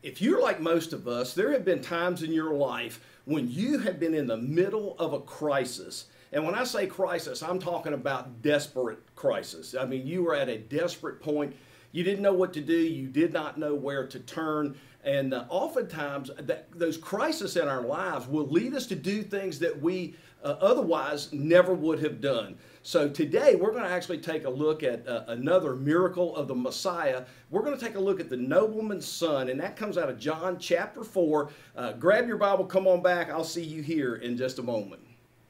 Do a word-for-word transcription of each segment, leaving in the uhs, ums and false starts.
If you're like most of us, there have been times in your life when you have been in the middle of a crisis. And when I say crisis, I'm talking about desperate crisis. I mean, you were at a desperate point. You didn't know what to do. You did not know where to turn. And uh, oftentimes, that, those crises in our lives will lead us to do things that we uh, otherwise never would have done. So today, we're going to actually take a look at uh, another miracle of the Messiah. We're going to take a look at the nobleman's son, and that comes out of John chapter four. Uh, grab your Bible, come on back. I'll see you here in just a moment.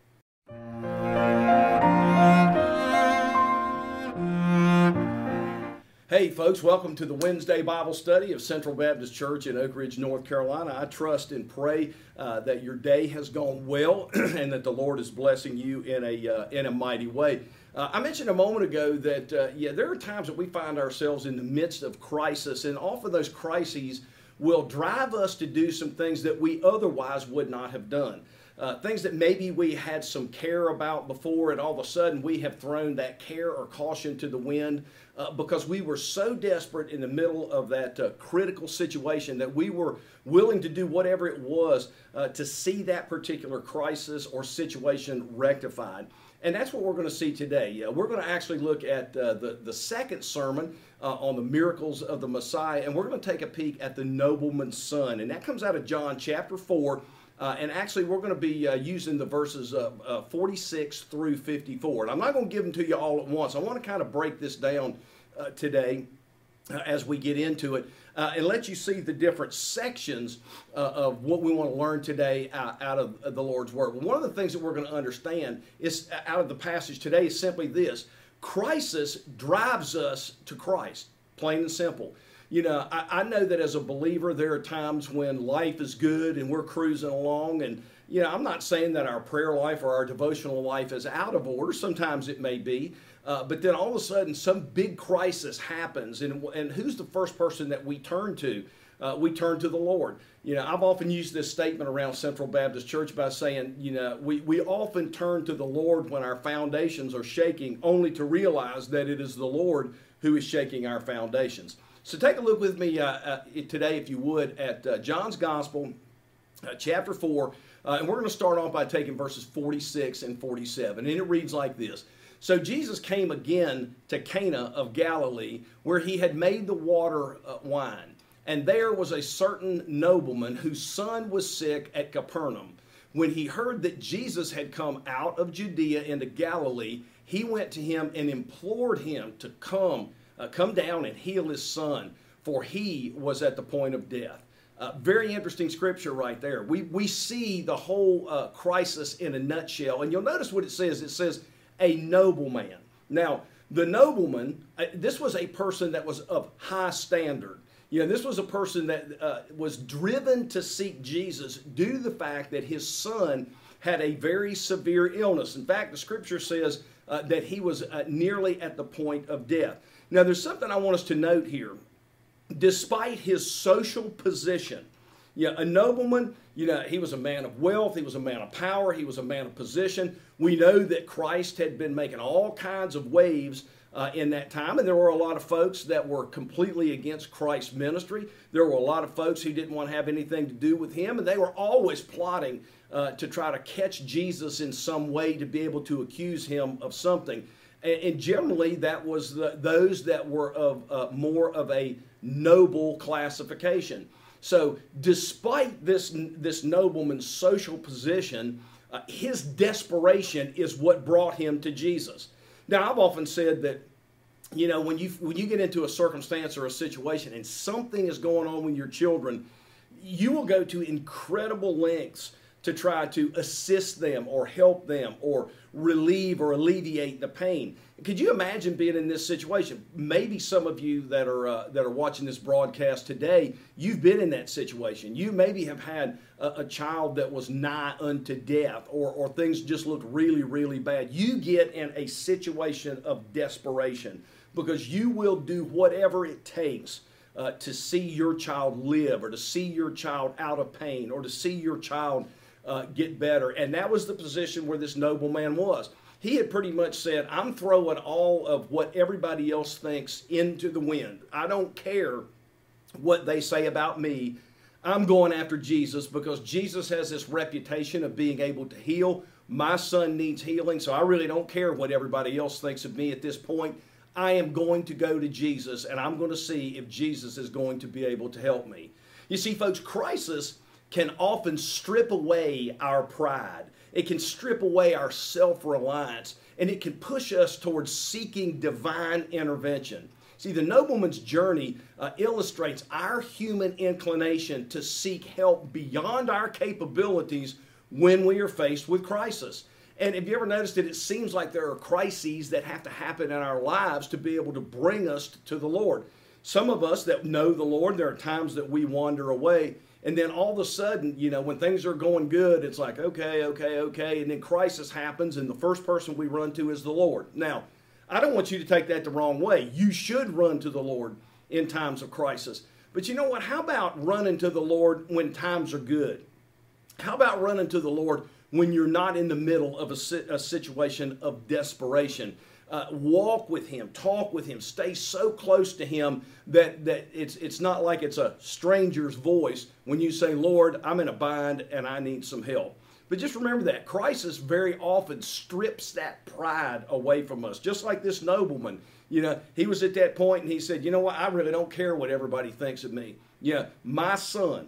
Hey folks, welcome to the Wednesday Bible study of Central Baptist Church in Oak Ridge, North Carolina. I trust and pray uh, that your day has gone well and that the Lord is blessing you in a, uh, in a mighty way. Uh, I mentioned a moment ago that uh, yeah, there are times that we find ourselves in the midst of crisis, and often those crises will drive us to do some things that we otherwise would not have done. Uh, things that maybe we had some care about before, and all of a sudden we have thrown that care or caution to the wind uh, because we were so desperate in the middle of that uh, critical situation that we were willing to do whatever it was uh, to see that particular crisis or situation rectified. And that's what we're going to see today. Uh, we're going to actually look at uh, the, the second sermon uh, on the miracles of the Messiah, and we're going to take a peek at the nobleman's son. And that comes out of John chapter four. Uh, and actually, we're going to be uh, using the verses uh, uh, forty-six through fifty-four. And I'm not going to give them to you all at once. I want to kind of break this down uh, today uh, as we get into it uh, and let you see the different sections uh, of what we want to learn today out, out of, of the Lord's Word. Well, one of the things that we're going to understand is out of the passage today is simply this. Crisis drives us to Christ, plain and simple. You know, I, I know that as a believer, there are times when life is good and we're cruising along. And, you know, I'm not saying that our prayer life or our devotional life is out of order. Sometimes it may be. Uh, but then all of a sudden, some big crisis happens. And, and who's the first person that we turn to? Uh, we turn to the Lord. You know, I've often used this statement around Central Baptist Church by saying, you know, we, we often turn to the Lord when our foundations are shaking, only to realize that it is the Lord who is shaking our foundations. So take a look with me uh, uh, today, if you would, at uh, John's Gospel, uh, chapter four, uh, and we're going to start off by taking verses forty-six and forty-seven, and it reads like this. So Jesus came again to Cana of Galilee, where he had made the water uh, wine, and there was a certain nobleman whose son was sick at Capernaum. When he heard that Jesus had come out of Judea into Galilee, he went to him and implored him to come Uh, come down and heal his son, for he was at the point of death. Uh, very interesting scripture right there. We, we see the whole uh, crisis in a nutshell. And you'll notice what it says. It says, a nobleman. Now, the nobleman, uh, this was a person that was of high standard. You know, this was a person that uh, was driven to seek Jesus due to the fact that his son had a very severe illness. In fact, the scripture says uh, that he was uh, nearly at the point of death. Now, there's something I want us to note here. Despite his social position, you know, a nobleman, you know, he was a man of wealth, he was a man of power, he was a man of position. We know that Christ had been making all kinds of waves uh, in that time, and there were a lot of folks that were completely against Christ's ministry. There were a lot of folks who didn't want to have anything to do with him, and they were always plotting uh, to try to catch Jesus in some way to be able to accuse him of something. And generally, that was the, those that were of uh, more of a noble classification. So despite this, this nobleman's social position, uh, his desperation is what brought him to Jesus. Now, I've often said that, you know, when you, when you get into a circumstance or a situation and something is going on with your children, you will go to incredible lengths to try to assist them or help them or relieve or alleviate the pain. Could you imagine being in this situation? Maybe some of you that are uh, that are watching this broadcast today, you've been in that situation. You maybe have had a, a child that was nigh unto death, or, or things just looked really, really bad. You get in a situation of desperation because you will do whatever it takes uh, to see your child live, or to see your child out of pain, or to see your child Uh, get better. And that was the position where this nobleman was. He had pretty much said, I'm throwing all of what everybody else thinks into the wind. I don't care what they say about me. I'm going after Jesus because Jesus has this reputation of being able to heal. My son needs healing, so I really don't care what everybody else thinks of me at this point. I am going to go to Jesus, and I'm going to see if Jesus is going to be able to help me. You see, folks, crisis can often strip away our pride. It can strip away our self-reliance, and it can push us towards seeking divine intervention. See, the nobleman's journey uh, illustrates our human inclination to seek help beyond our capabilities when we are faced with crisis. And have you ever noticed that it seems like there are crises that have to happen in our lives to be able to bring us to the Lord? Some of us that know the Lord, there are times that we wander away, and then all of a sudden, you know, when things are going good, it's like, okay, okay, okay, and then crisis happens, and the first person we run to is the Lord. Now, I don't want you to take that the wrong way. You should run to the Lord in times of crisis. But you know what? How about running to the Lord when times are good? How about running to the Lord when you're not in the middle of a, a situation of desperation? Uh, walk with Him, talk with Him, stay so close to Him that, that it's, it's not like it's a stranger's voice when you say, Lord, I'm in a bind and I need some help. But just remember that crisis very often strips that pride away from us. Just like this nobleman, you know, he was at that point and he said, you know what, I really don't care what everybody thinks of me. Yeah, my son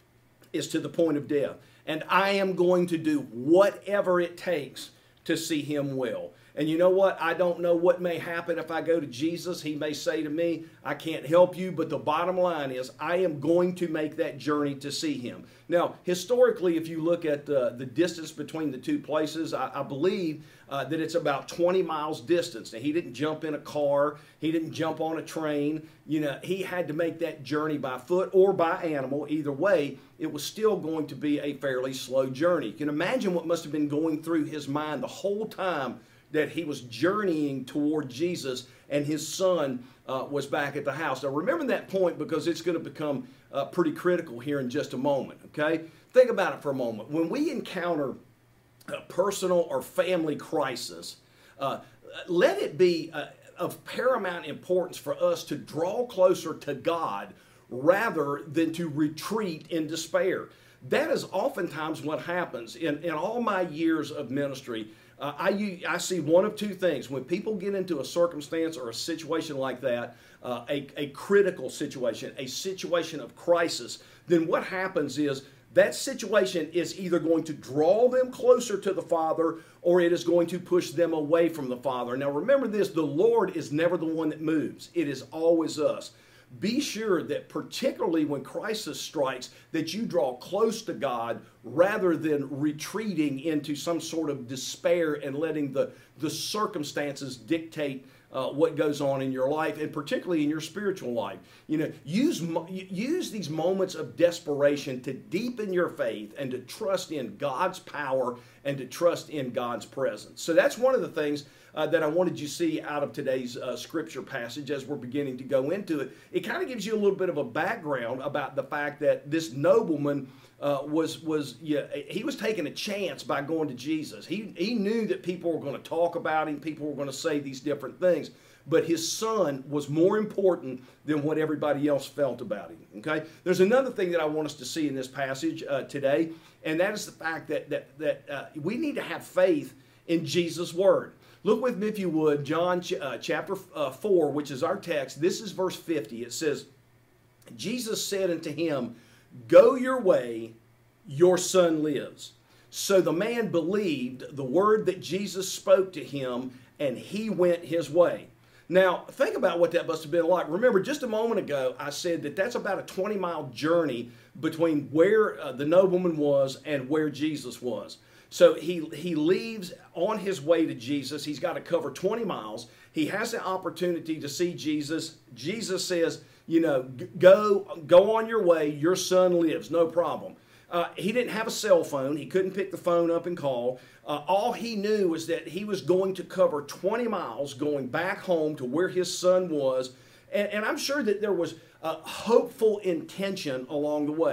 is to the point of death, and I am going to do whatever it takes to see him well. And you know what? I don't know what may happen if I go to Jesus. He may say to me, I can't help you, but the bottom line is I am going to make that journey to see him. Now, historically, if you look at the, the distance between the two places, I, I believe uh, that it's about twenty miles distance. Now, he didn't jump in a car. He didn't jump on a train. You know, he had to make that journey by foot or by animal. Either way, it was still going to be a fairly slow journey. You can imagine what must have been going through his mind the whole time that he was journeying toward Jesus and his son uh, was back at the house. Now remember that point because it's going to become uh, pretty critical here in just a moment, okay? Think about it for a moment. When we encounter a personal or family crisis, uh, let it be uh, of paramount importance for us to draw closer to God rather than to retreat in despair. That is oftentimes what happens. In, in all my years of ministry, Uh, I, I see one of two things. When people get into a circumstance or a situation like that, uh, a, a critical situation, a situation of crisis, then what happens is that situation is either going to draw them closer to the Father or it is going to push them away from the Father. Now remember this, the Lord is never the one that moves. It is always us. Be sure that particularly when crisis strikes, that you draw close to God rather than retreating into some sort of despair and letting the, the circumstances dictate uh, what goes on in your life, and particularly in your spiritual life. You know, use, use these moments of desperation to deepen your faith and to trust in God's power and to trust in God's presence. So that's one of the things Uh, that I wanted you to see out of today's uh, scripture passage as we're beginning to go into it. It kind of gives you a little bit of a background about the fact that this nobleman uh, was, was yeah, he was taking a chance by going to Jesus. He, he knew that people were going to talk about him, people were going to say these different things, but his son was more important than what everybody else felt about him, okay? There's another thing that I want us to see in this passage uh, today, and that is the fact that, that, that uh, we need to have faith in Jesus' word. Look with me, if you would, John ch uh, chapter uh, four, which is our text. This is verse fifty. It says, Jesus said unto him, Go your way, your son lives. So the man believed the word that Jesus spoke to him, and he went his way. Now, think about what that must have been like. Remember, just a moment ago, I said that that's about a twenty mile journey between where uh, the nobleman was and where Jesus was. So he, he leaves on his way to Jesus. He's got to cover twenty miles. He has the opportunity to see Jesus. Jesus says, you know, go, go on your way. Your son lives. No problem. Uh, he didn't have a cell phone. He couldn't pick the phone up and call. Uh, all he knew was that he was going to cover twenty miles going back home to where his son was. And, and I'm sure that there was a hopeful intention along the way.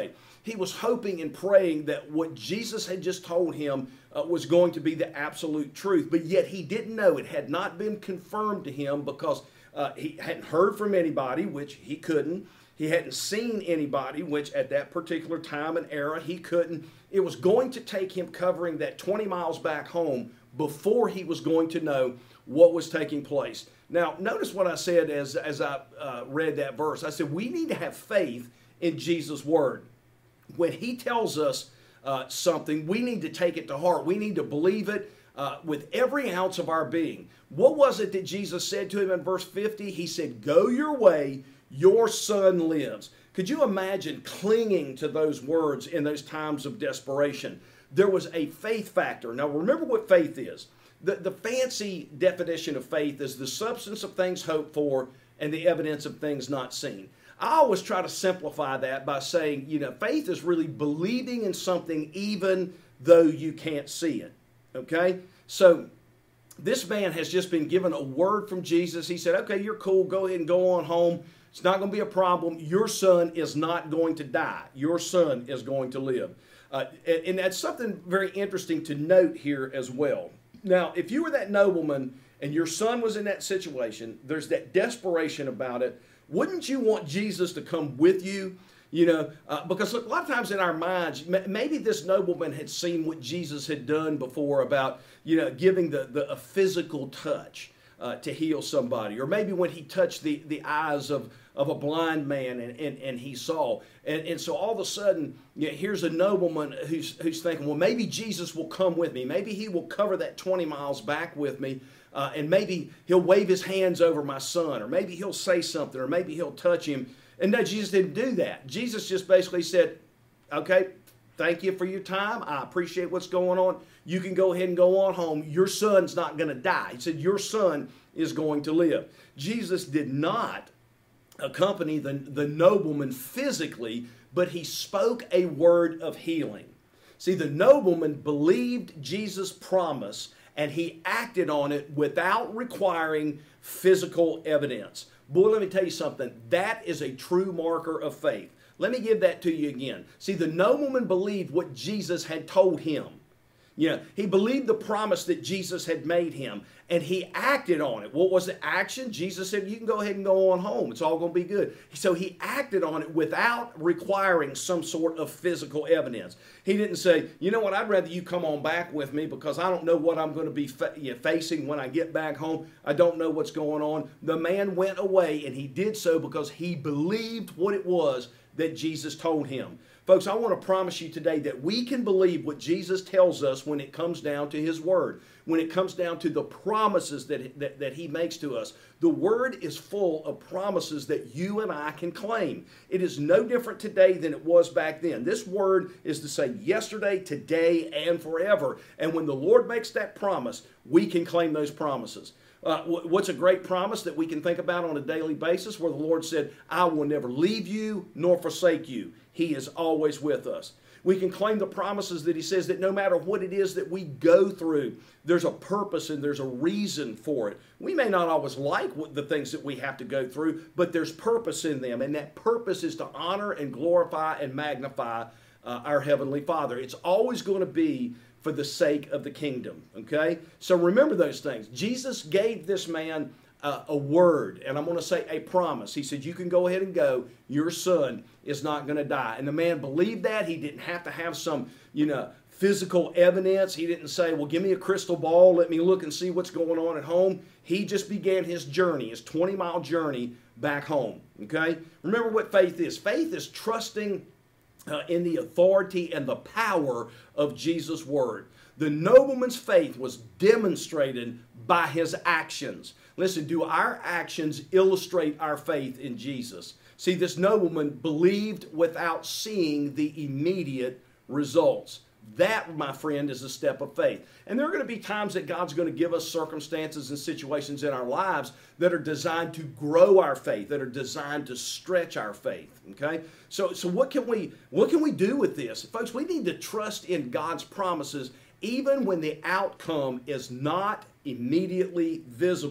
He was hoping and praying that what Jesus had just told him uh, was going to be the absolute truth. But yet he didn't know. It had not been confirmed to him because uh, he hadn't heard from anybody, which he couldn't. He hadn't seen anybody, which at that particular time and era he couldn't. It was going to take him covering that twenty miles back home before he was going to know what was taking place. Now, notice what I said as, as I uh, read that verse. I said, we need to have faith in Jesus' word. When he tells us uh, something, we need to take it to heart. We need to believe it uh, with every ounce of our being. What was it that Jesus said to him in verse fifty? He said, go your way, your son lives. Could you imagine clinging to those words in those times of desperation? There was a faith factor. Now, remember what faith is. The, the fancy definition of faith is the substance of things hoped for and the evidence of things not seen. I always try to simplify that by saying, you know, faith is really believing in something even though you can't see it, okay? So this man has just been given a word from Jesus. He said, okay, you're cool. Go ahead and go on home. It's not going to be a problem. Your son is not going to die. Your son is going to live. Uh, and, and that's something very interesting to note here as well. Now, if you were that nobleman and your son was in that situation, there's that desperation about it. Wouldn't you want Jesus to come with you? You know, uh, because look, a lot of times in our minds, maybe this nobleman had seen what Jesus had done before about, you know, giving the, the a physical touch uh, to heal somebody. Or maybe when he touched the, the eyes of, of a blind man and, and, and he saw. And, and so all of a sudden, you know, here's a nobleman who's, who's thinking, well, maybe Jesus will come with me. Maybe he will cover that twenty miles back with me. Uh, and maybe he'll wave his hands over my son, or maybe he'll say something, or maybe he'll touch him. And no, Jesus didn't do that. Jesus just basically said, okay, thank you for your time. I appreciate what's going on. You can go ahead and go on home. Your son's not going to die. He said, your son is going to live. Jesus did not accompany the, the nobleman physically, but he spoke a word of healing. See, the nobleman believed Jesus' promise and he acted on it without requiring physical evidence. Boy, let me tell you something. That is a true marker of faith. Let me give that to you again. See, the nobleman believed what Jesus had told him. You know, he believed the promise that Jesus had made him, and he acted on it. What was the action? Jesus said, you can go ahead and go on home. It's all going to be good. So he acted on it without requiring some sort of physical evidence. He didn't say, you know what, I'd rather you come on back with me because I don't know what I'm going to be fa- you know, facing when I get back home. I don't know what's going on. The man went away, and he did so because he believed what it was that Jesus told him. Folks, I want to promise you today that we can believe what Jesus tells us when it comes down to His Word, when it comes down to the promises that, that, that He makes to us. The Word is full of promises that you and I can claim. It is no different today than it was back then. This Word is to say yesterday, today, and forever. And when the Lord makes that promise, we can claim those promises. Uh, what's a great promise that we can think about on a daily basis where the Lord said, I will never leave you nor forsake you. He is always with us. We can claim the promises that He says that no matter what it is that we go through, there's a purpose and there's a reason for it. We may not always like what, the things that we have to go through, but there's purpose in them. And that purpose is to honor and glorify and magnify uh, our Heavenly Father. It's always going to be for the sake of the kingdom, okay? So remember those things. Jesus gave this man uh, a word, and I'm going to say a promise. He said, you can go ahead and go. Your son is not going to die. And the man believed that. He didn't have to have some, you know, physical evidence. He didn't say, well, give me a crystal ball. Let me look and see what's going on at home. He just began his journey, his twenty-mile journey back home, okay? Remember what faith is. Faith is trusting Uh, in the authority and the power of Jesus' word. The nobleman's faith was demonstrated by his actions. Listen, do our actions illustrate our faith in Jesus? See, this nobleman believed without seeing the immediate results. That, my friend, is a step of faith. And there are going to be times that God's going to give us circumstances and situations in our lives that are designed to grow our faith, that are designed to stretch our faith. Okay? So, so what can we what can we do with this? Folks, we need to trust in God's promises even when the outcome is not immediately visible.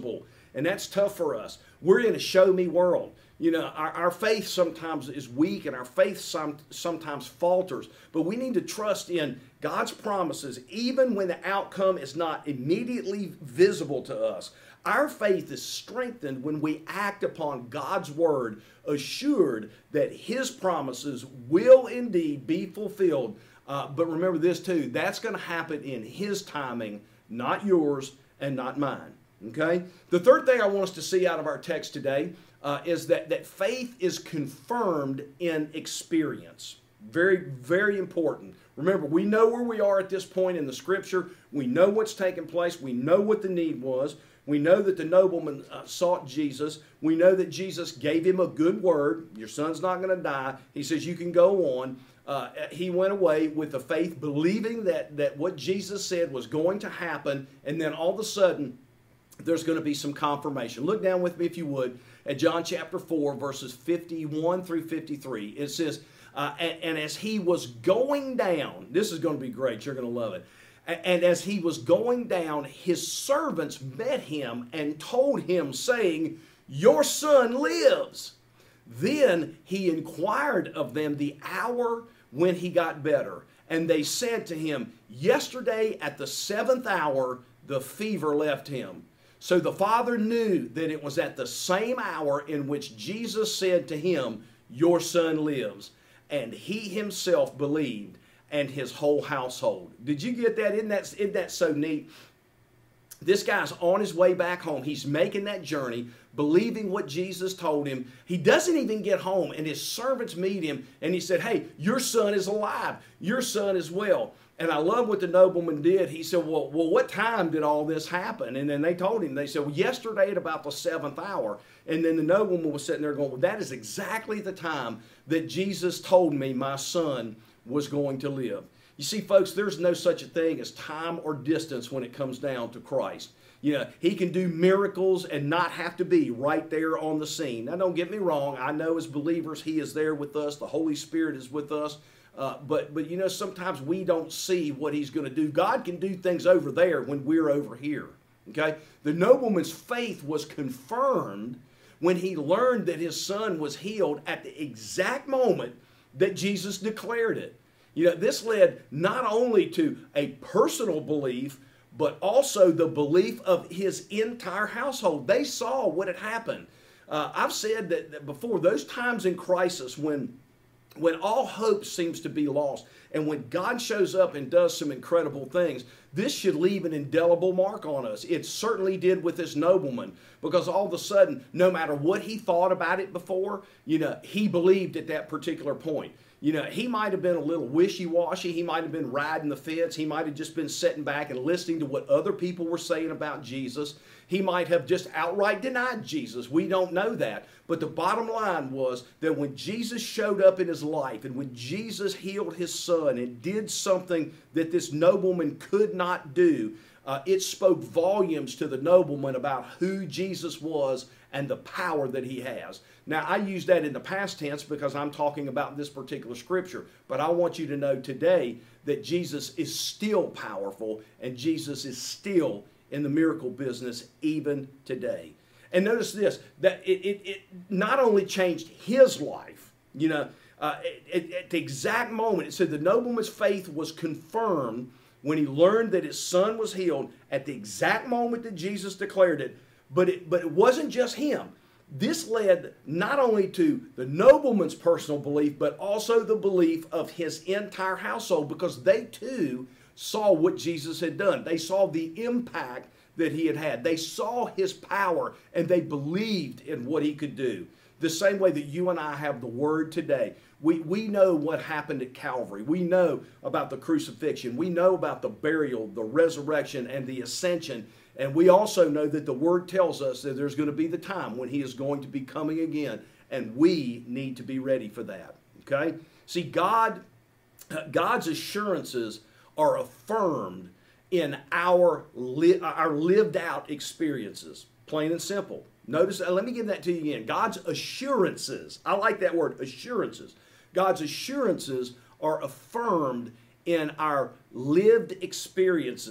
and that's tough for us. We're in a show me world. You know, our, our faith sometimes is weak and our faith some, sometimes falters, but we need to trust in God's promises even when the outcome is not immediately visible to us. Our faith is strengthened when we act upon God's word, assured that his promises will indeed be fulfilled. Uh, but remember this too, that's going to happen in his timing, not yours and not mine. Okay? The third thing I want us to see out of our text today uh, is that, that faith is confirmed in experience. Very, very important. Remember, we know where we are at this point in the scripture. We know what's taken place. We know what the need was. We know that the nobleman uh, sought Jesus. We know that Jesus gave him a good word. Your son's not going to die. He says, you can go on. Uh, he went away with the faith, believing that, that what Jesus said was going to happen. And then all of a sudden, there's going to be some confirmation. Look down with me, if you would, at John chapter four, verses fifty-one through fifty-three. It says, uh, and, and as he was going down, this is going to be great. You're going to love it. And as he was going down, his servants met him and told him, saying, your son lives. Then he inquired of them the hour when he got better. And they said to him, yesterday at the seventh hour, the fever left him. So the father knew that it was at the same hour in which Jesus said to him, your son lives. And he himself believed, and his whole household. Did you get that? Isn't that, isn't that so neat? This guy's on his way back home. He's making that journey, believing what Jesus told him. He doesn't even get home, and his servants meet him, and he said, hey, your son is alive. Your son is well. And I love what the nobleman did. He said, well, well, what time did all this happen? And then they told him, they said, well, yesterday at about the seventh hour. And then the nobleman was sitting there going, well, that is exactly the time that Jesus told me my son was going to live. You see, folks, there's no such a thing as time or distance when it comes down to Christ. You know, he can do miracles and not have to be right there on the scene. Now, don't get me wrong. I know as believers, he is there with us. The Holy Spirit is with us. Uh, but, but, you know, sometimes we don't see what he's going to do. God can do things over there when we're over here. Okay? The nobleman's faith was confirmed when he learned that his son was healed at the exact moment that Jesus declared it. You know, this led not only to a personal belief, but also the belief of his entire household. They saw what had happened. Uh, I've said that, that before, those times in crisis when, when all hope seems to be lost, and when God shows up and does some incredible things, this should leave an indelible mark on us. It certainly did with this nobleman, because all of a sudden, no matter what he thought about it before, you know, he believed at that particular point. You know, he might have been a little wishy-washy. He might have been riding the fence. He might have just been sitting back and listening to what other people were saying about Jesus. He might have just outright denied Jesus. We don't know that. But the bottom line was that when Jesus showed up in his life and when Jesus healed his son and did something that this nobleman could not do, uh, it spoke volumes to the nobleman about who Jesus was and the power that he has. Now, I use that in the past tense because I'm talking about this particular scripture, but I want you to know today that Jesus is still powerful and Jesus is still in the miracle business even today. And notice this, that it, it, it not only changed his life, you know, uh, at, at the exact moment, it said the nobleman's faith was confirmed when he learned that his son was healed at the exact moment that Jesus declared it. But it, but it wasn't just him. This led not only to the nobleman's personal belief, but also the belief of his entire household, because they too saw what Jesus had done. They saw the impact that he had had. They saw his power, and they believed in what he could do. The same way that you and I have the word today. We, we know what happened at Calvary. We know about the crucifixion. We know about the burial, the resurrection, and the ascension. And we also know that the Word tells us that there's going to be the time when He is going to be coming again, and we need to be ready for that. Okay? See, God, God's assurances are affirmed in our, li our lived out experiences, plain and simple. Notice, let me give that to you again. God's assurances, I like that word, assurances. God's assurances are affirmed in our lived experiences.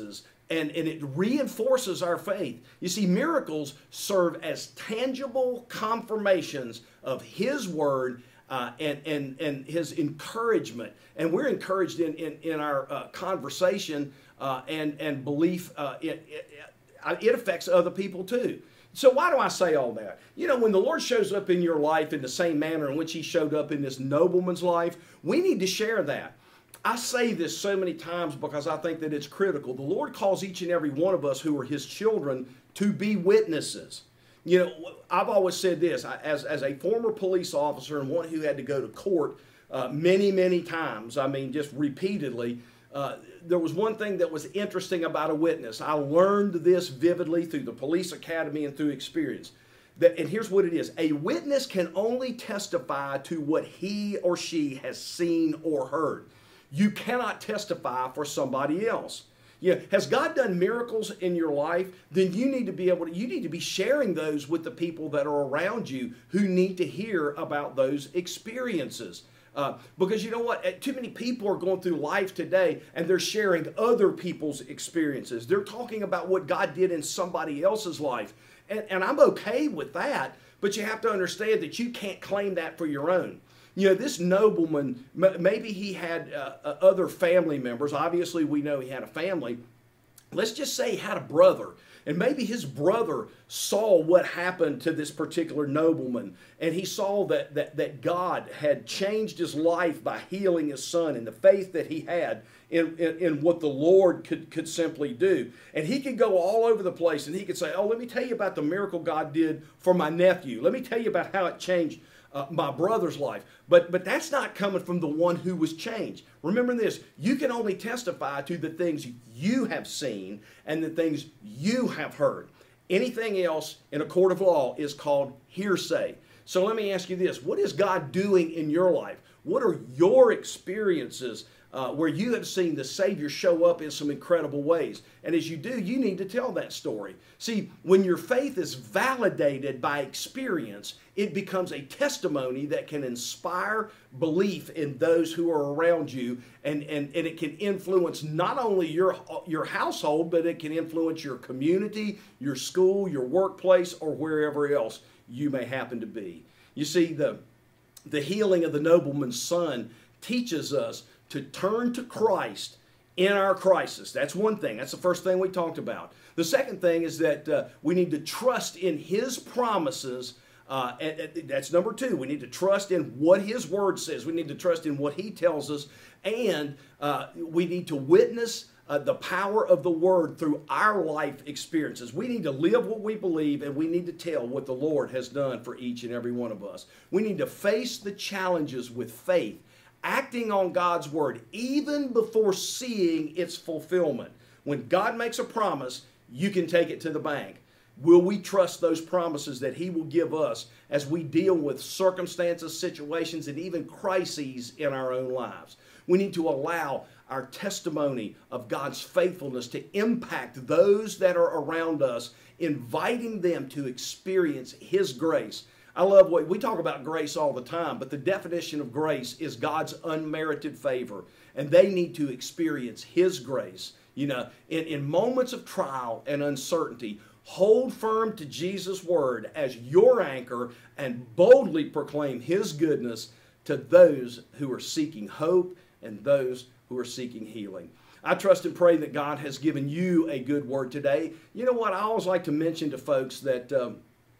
and, and it reinforces our faith. You see, miracles serve as tangible confirmations of His Word uh, and, and, and His encouragement. And we're encouraged in, in, in our uh, conversation uh, and, and belief. Uh, it, it, it affects other people too. So why do I say all that? You know, when the Lord shows up in your life in the same manner in which He showed up in this nobleman's life, we need to share that. I say this so many times because I think that it's critical. The Lord calls each and every one of us who are His children to be witnesses. You know, I've always said this, as, as a former police officer and one who had to go to court uh, many, many times, I mean, just repeatedly, uh, there was one thing that was interesting about a witness. I learned this vividly through the police academy and through experience. That, and here's what it is. A witness can only testify to what he or she has seen or heard. You cannot testify for somebody else. Yeah, has God done miracles in your life? Then you need to be able to, you need to be sharing those with the people that are around you who need to hear about those experiences. Uh, because you know what? Too many people are going through life today and they're sharing other people's experiences. They're talking about what God did in somebody else's life. And, and I'm okay with that, but you have to understand that you can't claim that for your own. You know, this nobleman, maybe he had uh, other family members. Obviously, we know he had a family. Let's just say he had a brother. And maybe his brother saw what happened to this particular nobleman. And he saw that, that, that God had changed his life by healing his son and the faith that he had in, in, in what the Lord could, could simply do. And he could go all over the place and he could say, oh, let me tell you about the miracle God did for my nephew. Let me tell you about how it changed Uh, my brother's life. But but that's not coming from the one who was changed. Remember this, you can only testify to the things you have seen and the things you have heard. Anything else in a court of law is called hearsay. So let me ask you this, what is God doing in your life? What are your experiences uh, where you have seen the Savior show up in some incredible ways? And as you do, you need to tell that story. See, when your faith is validated by experience, it becomes a testimony that can inspire belief in those who are around you, and, and, and it can influence not only your, your household, but it can influence your community, your school, your workplace, or wherever else you may happen to be. You see, the, the healing of the nobleman's son teaches us to turn to Christ in our crisis. That's one thing. That's the first thing we talked about. The second thing is that uh, we need to trust in His promises. Uh, and, and that's number two. We need to trust in what His Word says. We need to trust in what He tells us. And uh, we need to witness uh, the power of the Word through our life experiences. We need to live what we believe, and we need to tell what the Lord has done for each and every one of us. We need to face the challenges with faith, acting on God's Word, even before seeing its fulfillment. When God makes a promise, you can take it to the bank. Will we trust those promises that He will give us as we deal with circumstances, situations, and even crises in our own lives? We need to allow our testimony of God's faithfulness to impact those that are around us, inviting them to experience His grace. I love what we talk about grace all the time, but the definition of grace is God's unmerited favor, and they need to experience His grace. You know, in, in moments of trial and uncertainty, hold firm to Jesus' word as your anchor and boldly proclaim His goodness to those who are seeking hope and those who are seeking healing. I trust and pray that God has given you a good word today. You know what? I always like to mention to folks that um,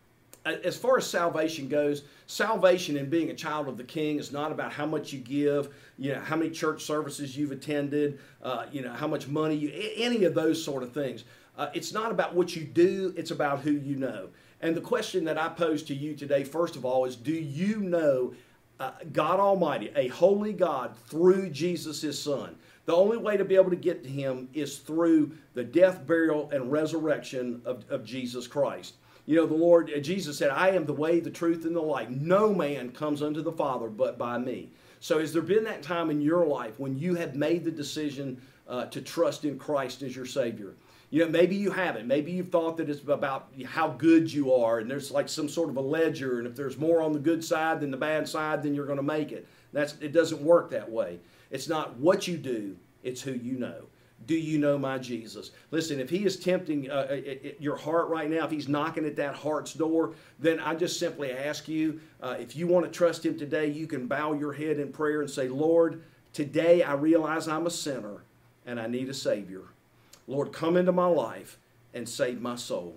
as far as salvation goes, salvation and being a child of the King is not about how much you give, you know, how many church services you've attended, uh, you know, how much money you, any of those sort of things. Uh, it's not about what you do, it's about who you know. And the question that I pose to you today, first of all, is do you know uh, God Almighty, a holy God, through Jesus, His Son? The only way to be able to get to Him is through the death, burial, and resurrection of, of Jesus Christ. You know, the Lord, Jesus said, I am the way, the truth, and the life. No man comes unto the Father but by me. So has there been that time in your life when you have made the decision uh, to trust in Christ as your Savior? You know, maybe you haven't. Maybe you've thought that it's about how good you are, and there's like some sort of a ledger, and if there's more on the good side than the bad side, then you're going to make it. That's, it doesn't work that way. It's not what you do, it's who you know. do you know my Jesus? Listen, if he is tempting uh, your heart right now, if he's knocking at that heart's door, then I just simply ask you, uh, if you want to trust him today, you can bow your head in prayer and say, Lord, today I realize I'm a sinner and I need a Savior. Lord, come into my life and save my soul.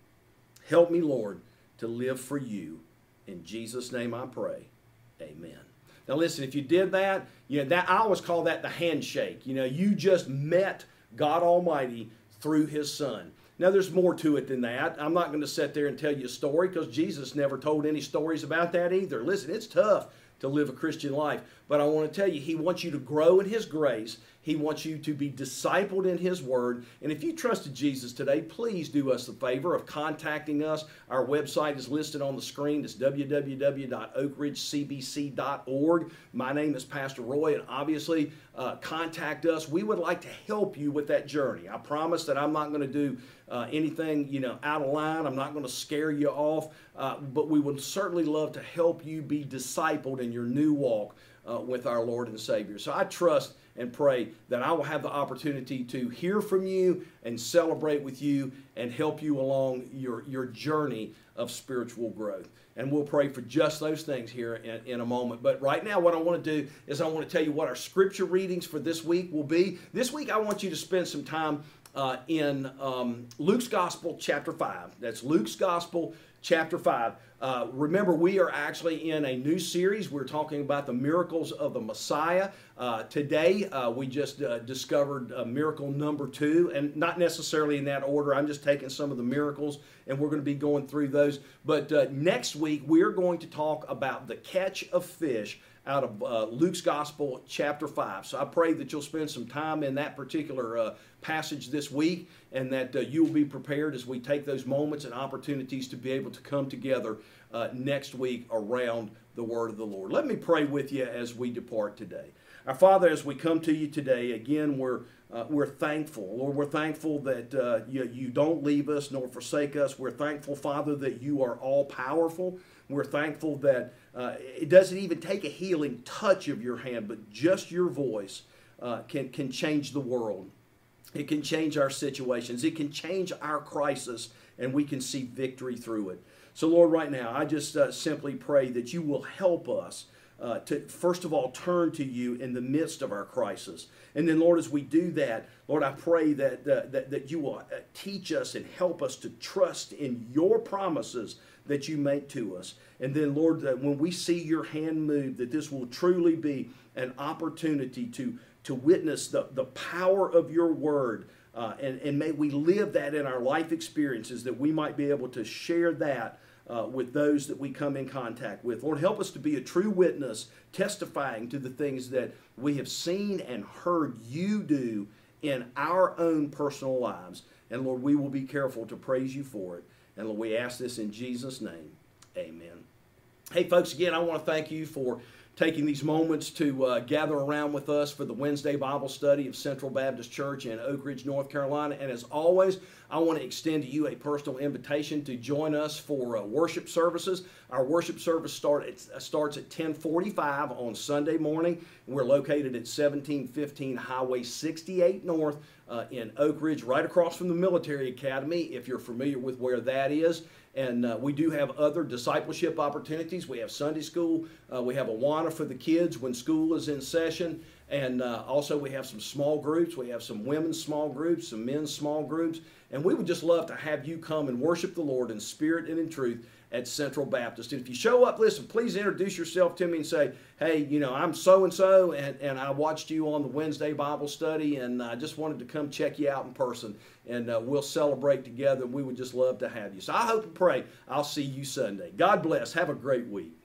Help me, Lord, to live for you. In Jesus' name I pray. Amen. Now listen, if you did that, you know, that I always call that the handshake. You know, you just met God Almighty through his Son. Now there's more to it than that. I'm not going to sit there and tell you a story because Jesus never told any stories about that either. Listen, it's tough to live a Christian life, but I want to tell you, he wants you to grow in his grace. He wants you to be discipled in his word. And if you trusted Jesus today, please do us the favor of contacting us. Our website is listed on the screen. It's w w w dot oak ridge c b c dot org. My name is Pastor Roy, and obviously uh, contact us. We would like to help you with that journey. I promise that I'm not going to do uh, anything, you know, out of line. I'm not going to scare you off, uh, but we would certainly love to help you be discipled in your new walk uh, with our Lord and Savior. So I trust and pray that I will have the opportunity to hear from you and celebrate with you and help you along your, your journey of spiritual growth. And we'll pray for just those things here in, in a moment. But right now what I want to do is I want to tell you what our scripture readings for this week will be. This week I want you to spend some time uh, in um, Luke's Gospel chapter five. That's Luke's Gospel chapter five. Uh, remember, we are actually in a new series. We're talking about the miracles of the Messiah. Uh, today, uh, we just uh, discovered uh, miracle number two, and not necessarily in that order. I'm just taking some of the miracles, and we're going to be going through those. But uh, next week, we're going to talk about the catch of fish out of uh, Luke's Gospel, chapter five. So I pray that you'll spend some time in that particular uh, passage this week, and that uh, you'll be prepared as we take those moments and opportunities to be able to come together uh, next week around the Word of the Lord. Let me pray with you as we depart today. Our Father, as we come to you today, again, we're uh, we're thankful. Lord, we're thankful that uh, you, you don't leave us nor forsake us. We're thankful, Father, that you are all-powerful. We're thankful that uh, it doesn't even take a healing touch of your hand, but just your voice uh, can, can change the world. It can change our situations. It can change our crisis, and we can see victory through it. So, Lord, right now, I just uh, simply pray that you will help us uh, to, first of all, turn to you in the midst of our crisis. And then, Lord, as we do that, Lord, I pray that, uh, that, that you will teach us and help us to trust in your promises that you make to us. And then, Lord, that when we see your hand move, that this will truly be an opportunity to, to witness the, the power of your word. Uh, and, and may we live that in our life experiences, that we might be able to share that uh, with those that we come in contact with. Lord, help us to be a true witness, testifying to the things that we have seen and heard you do in our own personal lives. And Lord, we will be careful to praise you for it. And Lord, we ask this in Jesus' name. Amen. Hey, folks, again, I want to thank you for taking these moments to uh, gather around with us for the Wednesday Bible study of Central Baptist Church in Oak Ridge, North Carolina. And as always, I want to extend to you a personal invitation to join us for uh, worship services. Our worship service start at, starts at ten forty-five on Sunday morning. We're located at seventeen fifteen Highway sixty-eight North uh, in Oak Ridge, right across from the Military Academy, if you're familiar with where that is. And uh, we do have other discipleship opportunities. We have Sunday school. Uh, we have Awana for the kids when school is in session. And uh, also we have some small groups. We have some women's small groups, some men's small groups. And we would just love to have you come and worship the Lord in spirit and in truth at Central Baptist. And if you show up, listen, please introduce yourself to me and say, hey, you know, I'm so-and-so, and, and I watched you on the Wednesday Bible study, and I just wanted to come check you out in person, and uh, we'll celebrate together. We would just love to have you. So I hope and pray I'll see you Sunday. God bless. Have a great week.